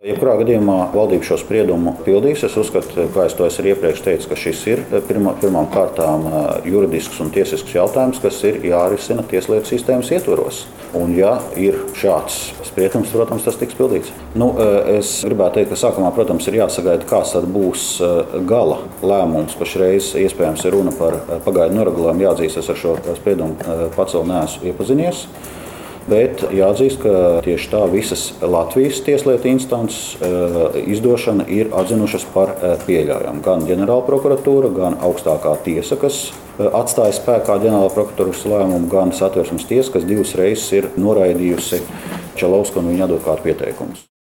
Jebkurā gadījumā valdība šo spriedumu pildīs. Es uzskatu, kā es to esmu iepriekš teicis, ka šis ir pirmām kārtām juridisks un tiesisks jautājums, kas ir jārisina tieslietu sistēmas ietvaros. Un, ja ir šāds spriedums, protams, tas tiks pildīts. Es gribētu teikt, ka sākumā, protams, ir jāsagaida, kāds tad būs gala lēmums. Pašreiz iespējams ir runa par pagaidu noregulējumu. Jāatzīst, es ar šo spriedumu pats vēl neesmu iepazinies. Bet jāatzīst, ka tieši tā visas Latvijas tieslietu instances izdošana ir atzinušas par pieļaujamu. Gan ģenerālprokuratūra, gan augstākā tiesa, kas atstāja spēkā ģenerālprokuratūras lēmumu, gan Satversmes tiesa, kas 2 reizes ir noraidījusi Čelovska un viņa advokātu pieteikumus.